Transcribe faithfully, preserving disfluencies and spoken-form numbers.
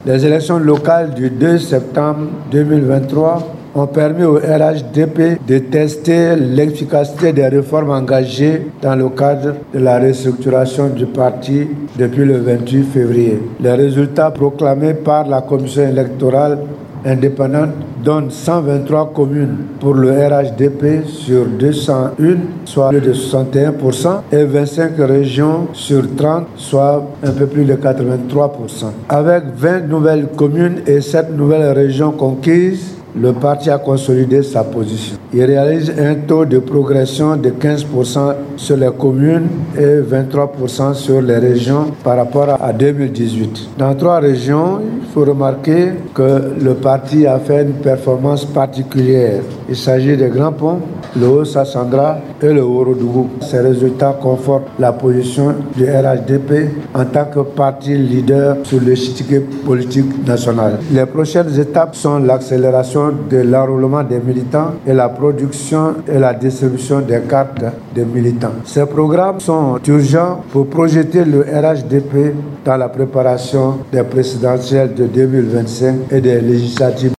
Les élections locales du deux septembre deux mille vingt-trois ont permis au R H D P de tester l'efficacité des réformes engagées dans le cadre de la restructuration du parti depuis le vingt-huit février. Les résultats proclamés par la commission électorale indépendante donnent cent vingt-trois communes pour le R H D P sur deux cent un, soit plus de soixante et un pour cent, et vingt-cinq régions sur trente, soit un peu plus de quatre-vingt-trois pour cent. Avec vingt nouvelles communes et sept nouvelles régions conquises, le parti a consolidé sa position. Il réalise un taux de progression de quinze pour cent sur les communes et vingt-trois pour cent sur les régions par rapport à deux mille dix-huit. Dans trois régions, il faut remarquer que le parti a fait une performance particulière. Il s'agit des Grands Ponts, le Haut-Sassandra et le Haut-Rodougou. Ces résultats confortent la position du R H D P en tant que parti leader sur l'échiquier politique national. Les prochaines étapes sont l'accélération de l'enrôlement des militants et la production et la distribution des cartes des militants. Ces programmes sont urgents pour projeter le R H D P dans la préparation des présidentielles de deux mille vingt-cinq et des législatives.